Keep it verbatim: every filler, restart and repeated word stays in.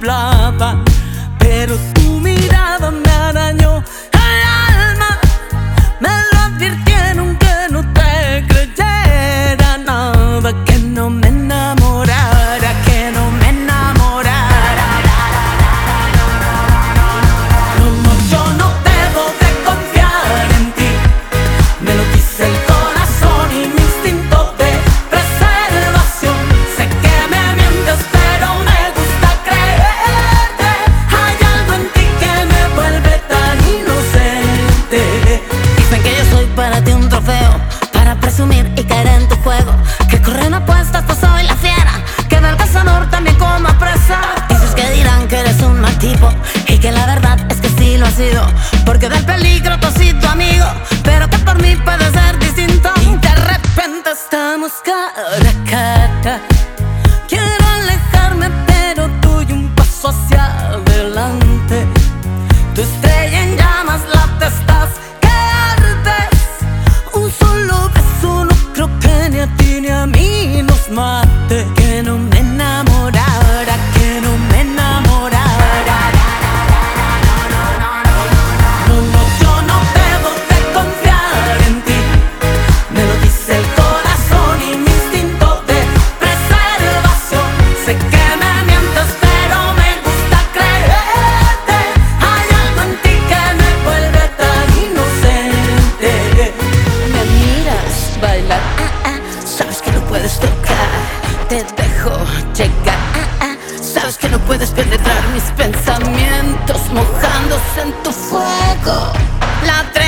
templaba, pero tu mirada me arañó el alma. Me lo advirtieron que no te creyera nada, que no me enamorara, que no me enamorara. No, no, yo no debo de confiar en ti, me lo dice el corazón y mi instinto de preservación. Sé que me mientes, pero me gusta creerte. Hay algo en ti que me vuelve tan inocente. Dicen que yo soy para ti un trofeo, para presumir y caer en tu juego, que corren apuestas, pues soy la fiera, que del cazador también como presa. Dices que dirán que eres un mal tipo, y que la verdad es que sí lo has sido, porque del peligro tú has sido tu amigo, pero que por mí puede ser distinto. Y de repente estamos cara a cara. Quiero alejarme, pero doy un paso hacia adelante. Tu estrella en llamas, la estás que ardes. Un solo beso no creo que ni a ti ni a mí nos mate. Que no me enamorara, que no me enamorara. No, no, yo no debo de confiar en ti, me lo dice el corazón y mi instinto de preservación. Sé que me mientes, pero me gusta creerte. Hay algo en ti que me vuelve tan inocente. Me miras bailar, ah, ah, sabes que no puedes tocar, te dejo llegar, ah, ah, sabes que no puedes penetrar mis pensamientos mojándose en tu fuego. La